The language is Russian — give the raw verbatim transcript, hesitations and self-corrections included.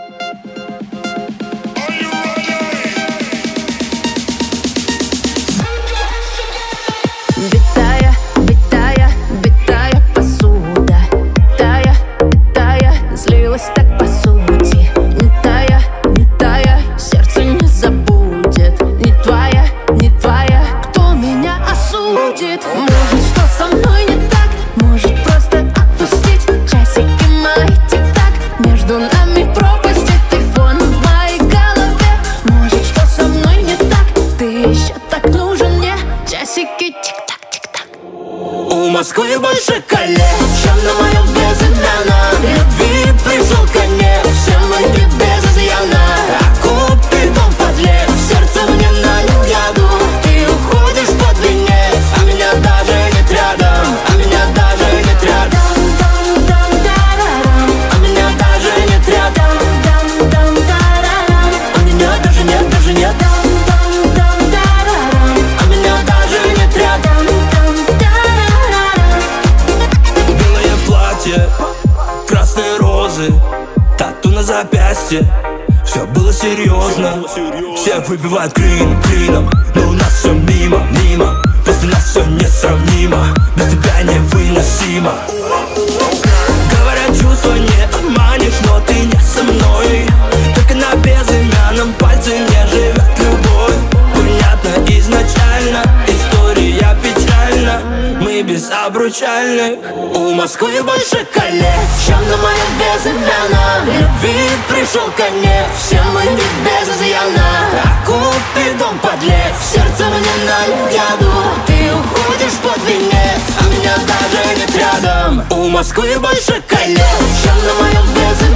Битая, битая, битая посуда. Тая, тая, злилась так по сути. Не тая, не тая, сердце не забудет. Не твоя, не твоя, кто меня осудит? Может, что со мной не так? Может, просто отпустить? Часики мои тик-так, между нами пропасть, и ты фон в моей голове. Может, что со мной не так? Ты еще так нужен мне. Часики тик-так. У Москвы больше колец, чем на моем безымянном. Любви пришел конец, все мы не без изъяна. А купидон подлец, в сердце мне налил яду. Ты уходишь под венец, а меня даже нет рядом. А меня даже нет рядом. А меня даже нет рядом. А меня даже нет, даже нет. А меня даже нет рядом. Красные розы, тату на запястье. Все было серьезно, все выпивают клин, клином. Но у нас все мимо, мимо. После нас все несравнимо, без тебя невыносимо. Говорят, чувства не обманешь, но ты не со мной. Только на безымянном пальце не живет любовь. Понятно изначально, история печальна. Мы без обручальных. У Москвы больше колец, чем на моем безымянном. Любви пришел конец, все мы не без изъяна. А купидон подлец, в сердце мне налил яду. Ты уходишь под венец, а меня даже нет рядом. У Москвы больше колец, чем на моем безымянном.